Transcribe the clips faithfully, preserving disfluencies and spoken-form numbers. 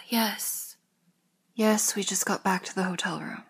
Yes. Yes, we just got back to the hotel room.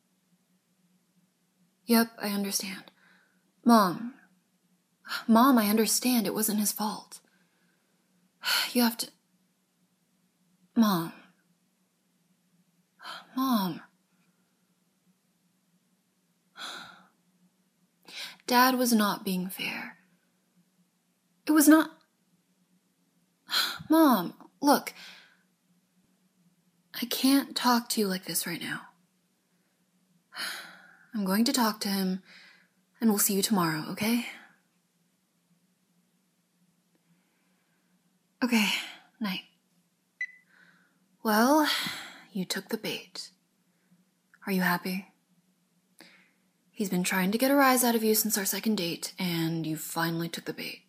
Yep, I understand. Mom. Mom, I understand. It wasn't his fault. You have to... Mom. Mom. Dad was not being fair. It was not... Mom, look. I can't talk to you like this right now. I'm going to talk to him, and we'll see you tomorrow, okay? Okay, night. Well, you took the bait. Are you happy? He's been trying to get a rise out of you since our second date, and you finally took the bait.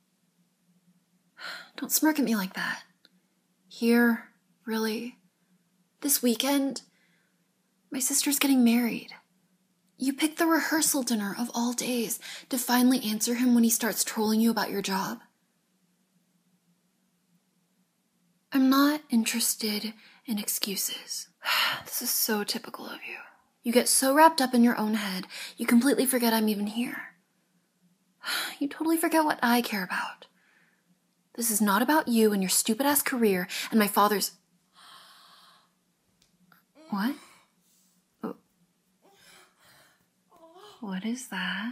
Don't smirk at me like that. Here, really? This weekend? My sister's getting married. You picked the rehearsal dinner of all days to finally answer him when he starts trolling you about your job. I'm not interested in excuses. This is so typical of you. You get so wrapped up in your own head, you completely forget I'm even here. You totally forget what I care about. This is not about you and your stupid-ass career and my father's... What? Oh. What is that?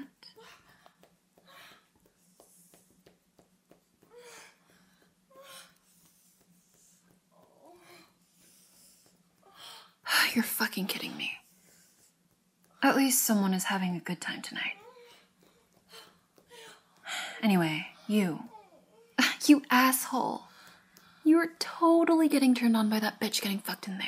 You're fucking kidding me. At least someone is having a good time tonight. Anyway, you. You asshole. You were totally getting turned on by that bitch getting fucked in there.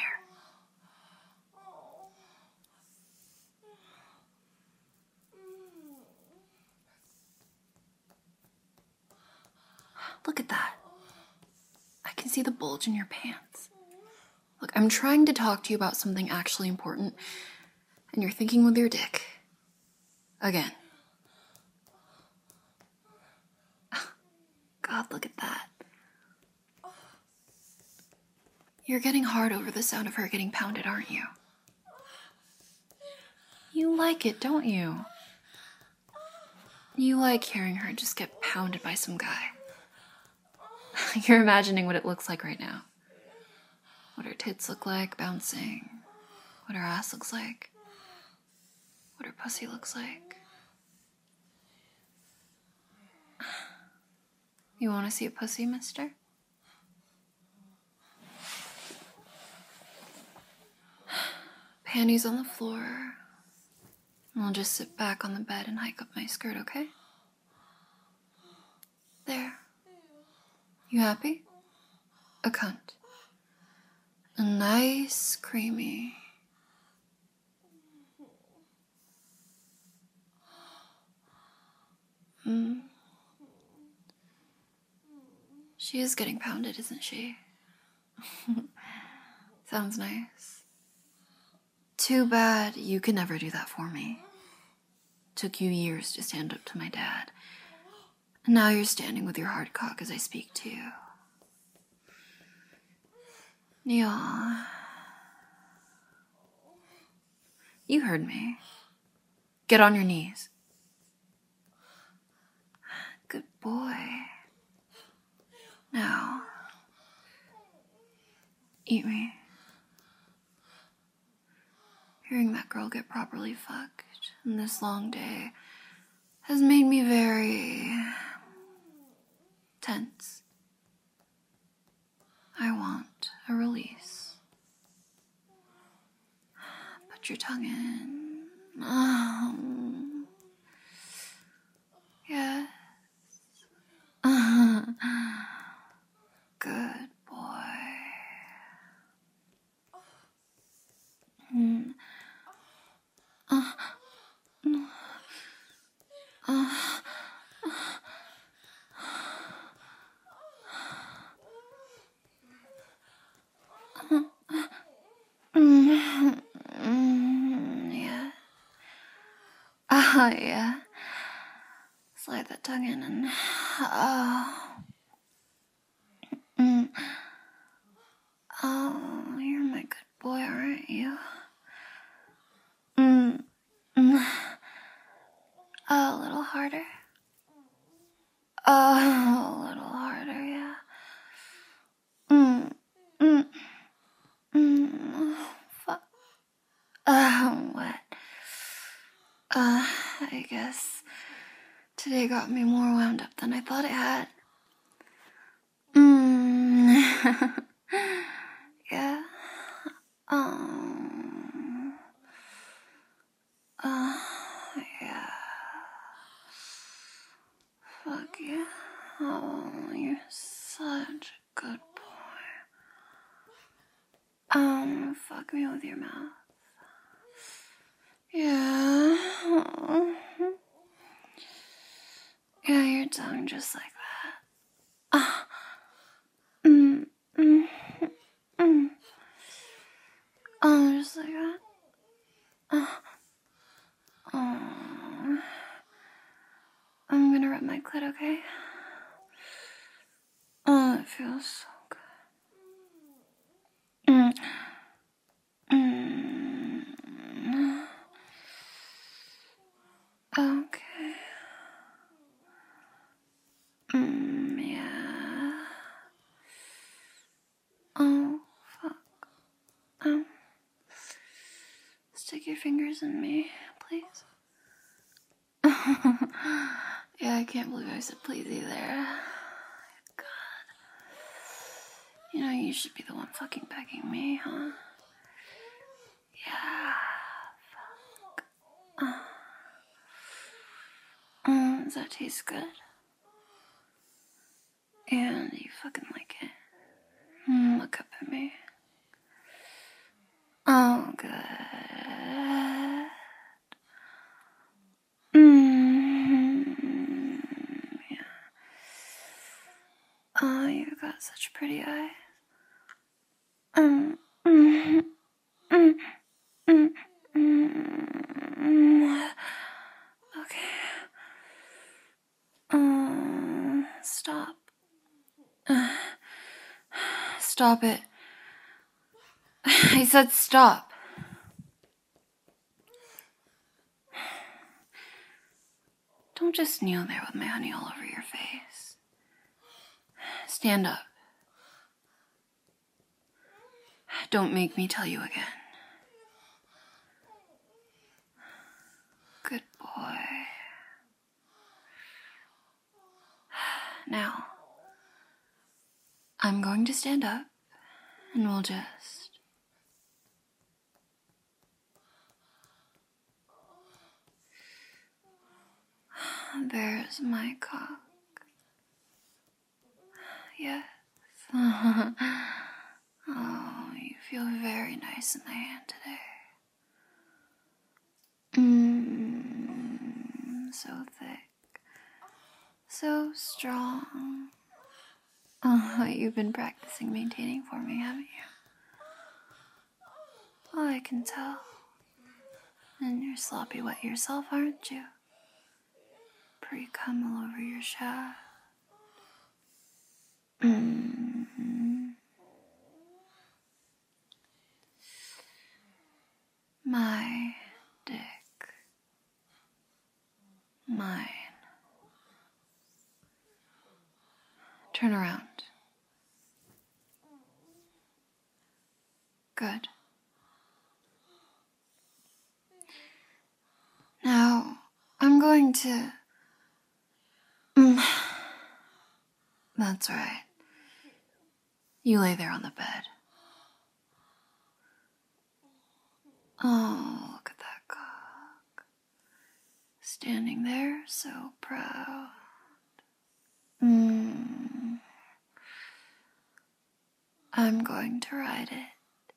Look at that. I can see the bulge in your pants. Look, I'm trying to talk to you about something actually important, and you're thinking with your dick. Again. God, look at that. You're getting hard over the sound of her getting pounded, aren't you? You like it, don't you? You like hearing her just get pounded by some guy. You're imagining what it looks like right now. What her tits look like bouncing. What her ass looks like. What her pussy looks like. You want to see a pussy, mister? Panties on the floor. I'll just sit back on the bed and hike up my skirt, okay? There. You happy? A cunt. A nice, creamy. Mm. She is getting pounded, isn't she? Sounds nice. Too bad you could never do that for me. Took you years to stand up to my dad. And now you're standing with your hard cock as I speak to you. Yeah. You heard me. Get on your knees. Good boy. Now, eat me. Hearing that girl get properly fucked in this long day has made me very tense. I want a release. Put your tongue in. Um, yes. Uh, good boy. Mm. Uh, uh, mm, mm, yeah. Ah, uh, yeah. Slide that tongue in and, oh. Mm. Oh. guess today got me more wound up than I thought it had. Mm. Yeah. Um. Uh. Yeah. Fuck you. Oh, you're such a good boy. Um, fuck me with your mouth. Yeah. Yeah, your tongue just like that. Ah. Mm. Mm. Mm. Oh, just like that. Ah. Oh. I'm gonna rub my clit, okay? Oh, it feels so good. Mm. Mm. Okay. Mm, yeah. Oh, fuck. Um, stick your fingers in me, please. Yeah, I can't believe I said please either. God. You know, you should be the one fucking begging me, huh? Yeah. Fuck. Uh. Mm, does that taste good? And you fucking like it. Mm, look up at me. Oh, good. Mm, yeah. Oh, you got such pretty eyes. Mm, mm, mm, mm, mm. Okay. Um, stop. Uh, stop it. I said stop. Don't just kneel there with my honey all over your face. Stand up. Don't make me tell you again. Good boy. Now, I'm going to stand up, and we'll just... There's my cock. Yes. Oh, you feel very nice in the hand today. Mmm, so thick. So strong. Oh, you've been practicing maintaining for me, haven't you? Oh, I can tell. And you're sloppy wet yourself, aren't you? Pre-cum all over your shaft. Mm-hmm. My dick. Mine. Turn around. Good. Now, I'm going to... Mm. That's right. You lay there on the bed. Oh, look at that cock. Standing there, so proud. Mm. I'm going to ride it.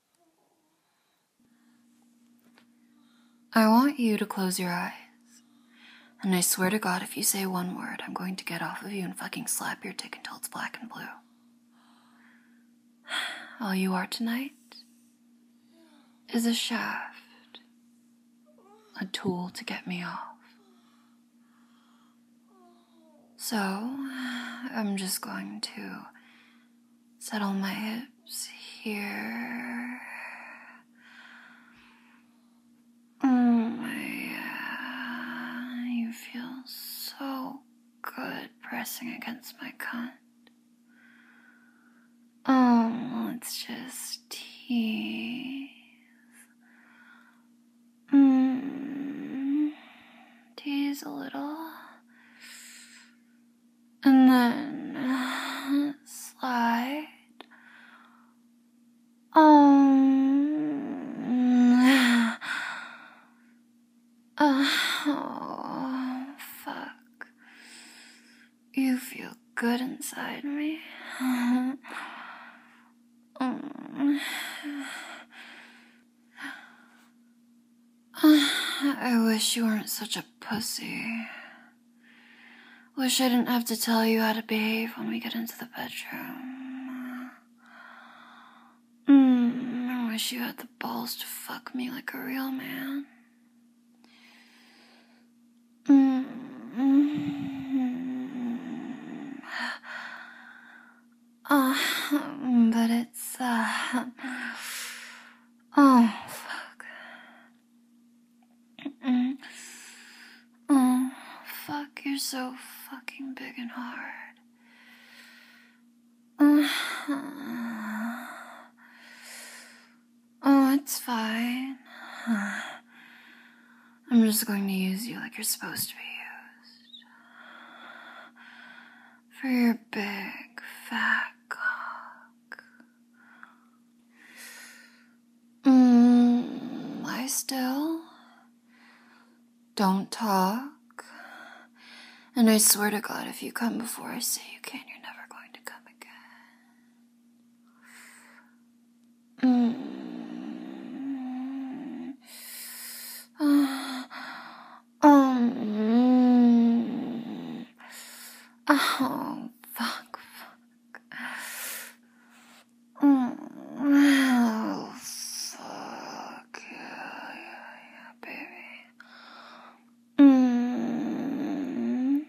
I want you to close your eyes. And I swear to God, if you say one word, I'm going to get off of you and fucking slap your dick until it's black and blue. All you are tonight is a shaft. A tool to get me off. So, I'm just going to settle my hips here. Mm, yeah. You feel so good pressing against my cunt. Oh, let's just tease. Mm, tease a slide. Um. Uh, oh, fuck. You feel good inside me. um, I wish you weren't such a pussy. Wish I didn't have to tell you how to behave when we get into the bedroom. Mm, I wish you had the balls to fuck me like a real man. Mm. Uh, but it's, uh, oh, fuck. Mm. Oh, fuck, you're so fucking big and hard. Uh, oh, it's fine. I'm just going to use you like you're supposed to be used. For your big, fat cock. Mm, lie still. Don't talk. And I swear to God, if you come before I say you can, you're never going to come again. Mm. Uh, um. Oh, fuck, fuck. Mm. Oh, fuck. Yeah, yeah, yeah, baby. Mm.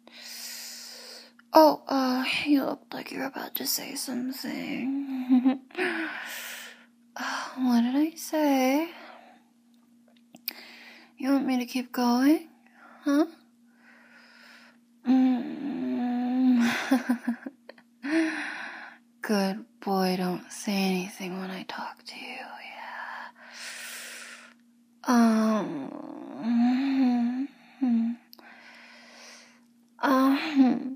Oh, uh, you looked like you were about to say something. uh, what did I say? You want me to keep going? Huh? Mm. Good boy, don't say anything when I talk to you, yeah. Um. Mm, um.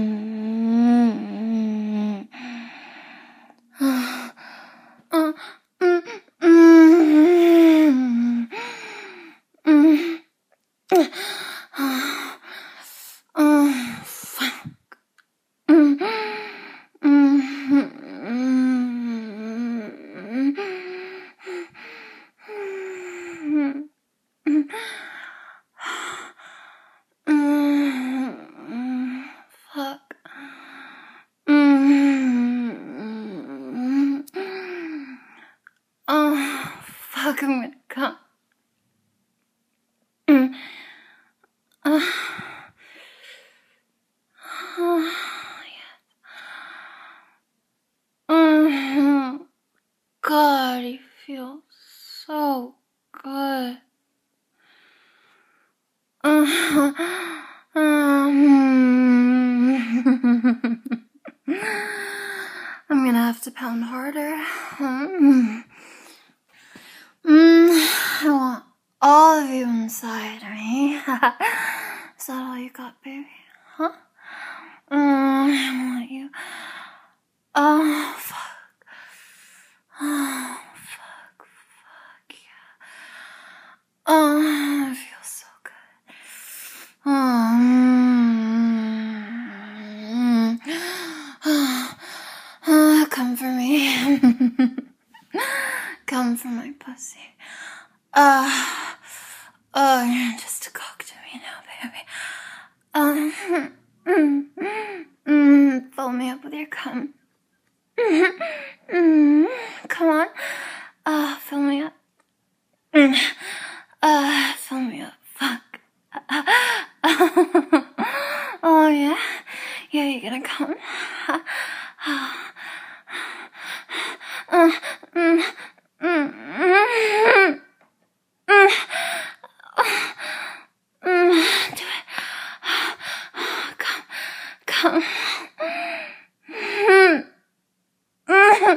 Mm, uh, uh, mm, mm, mm, oh, fuck. Mm, mm, mm, mm, fuck. Mm, oh, fuck, I'm gonna come. Mm, uh, oh, yeah. Mm, God, he feels so good. Uh, um, I'm gonna have to pound harder. Mm, mm, I want all of you inside me. Is that all you got, baby? Huh? Mm, I want you. Oh, fuck. Oh, fuck, fuck, yeah. Oh, it feels so good. Um, uh, come for me. Come for my pussy. Uh, oh, you're just a cock to me now, baby. Um, mm, mm, fill me up with your cum. Mm, mm, come on. Uh, fill me up. Mm, uh, fill me up. Fuck. Oh, yeah? Yeah, you gonna come? Uh, mm, mm, mm, mm, mm, do it. Come, come. Mm, mm,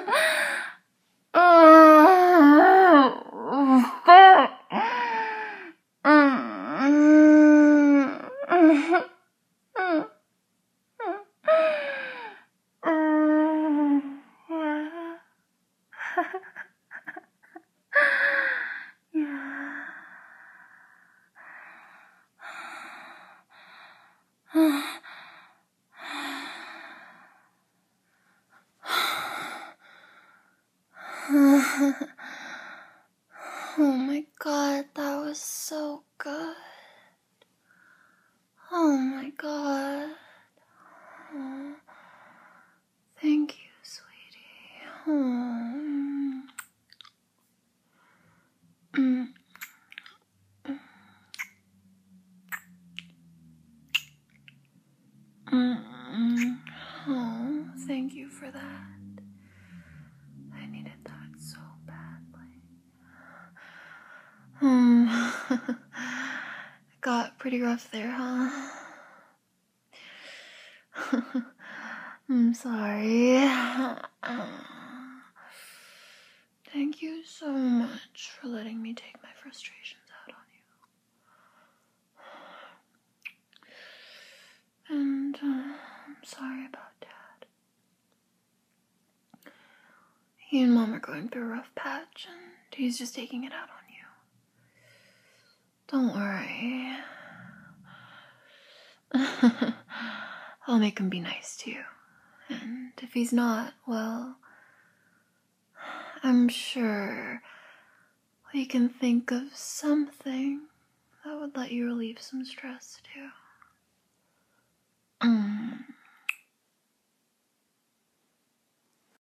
oh, fuck. Mm, mm, mm, mm. Oh my god, that was so good. Oh my god. Oh, thank you, sweetie. Oh. Mm. Mm. Oh, thank you for that. I needed that so badly. Um, got pretty rough there, huh? I'm sorry. Thank you so much for letting me take my frustrations out on you. And uh, I'm sorry about Dad. He and Mom are going through a rough patch, and he's just taking it out on you. Don't worry. I'll make him be nice to you. And if he's not, well, I'm sure we can think of something that would let you relieve some stress too.